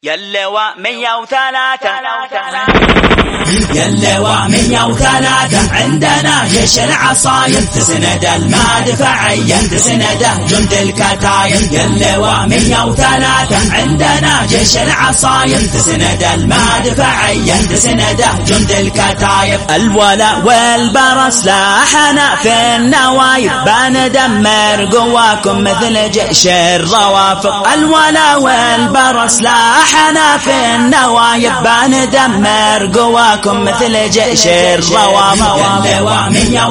ياللواء 103 ياللواء 103 عندنا جيش العصايب تسند المدفعية تسنده جند الكتايب. ياللواء 103 عندنا جيش العصايب تسند المدفعية تسنده جند الكتايب. الولاء والبرا سلاحنا في النوايب بندمر قواكم مثل جيش الروافض. الولاء والبرا سلاحنا في النوايب بندمر قواكم مثل جيش الروافض. ياللواء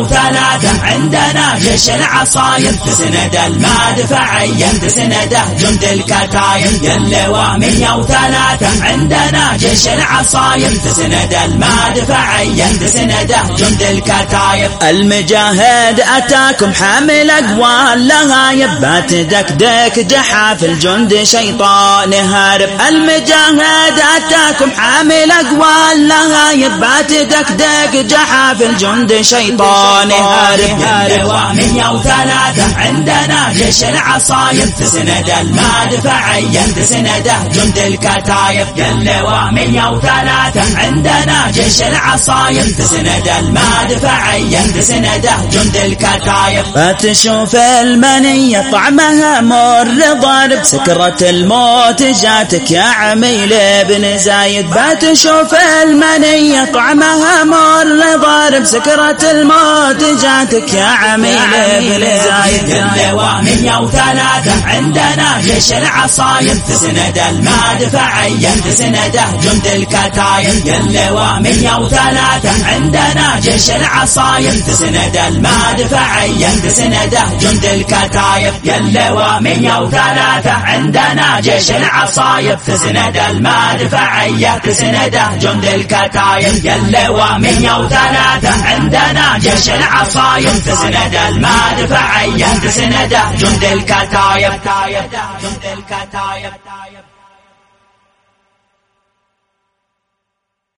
103 عندنا جيش العصايب تسند المدفعية تسنده جند الكتايب. ياللواء 103 عندنا جيش العصايب تسند المدفعية تسنده جند الكتايب. المجاهد أتاكم حامل أقوال لغايب باتدكدك جحاف الجند شيطان هارب. المجاهد أتاكم حامل أقوال لغايب باتدكدك جحاف الجند شيطان هارب. ياللواء 103 عندنا جيش العصايب تسند المدفعية تسنده جند الكتايب. ياللواء 103 عندنا جيش العصايب تسند المدفعية تسنده جند الكتايب. بتشوف المنية طعمها مر ضارب سكرة الموت جاتك يا عميل ابن زايد. بتشوف المنية طعمها مر ضارب سكرة الموت جاتك يا عميل ابن زايد. ياللواء 103 عندنا جيش العصايب تسند المدفعية تسنده جند الكتايب. ياللواء 103 عندنا جيش العصايب تسند المدفعية تسنده جند الكتايب. ياللواء 103 عندنا جيش العصايب تسند المدفعية تسنده جند الكتايب. ياللواء 103 عندنا جيش العصايب تسند المدفعية تسنده جند الكتايب.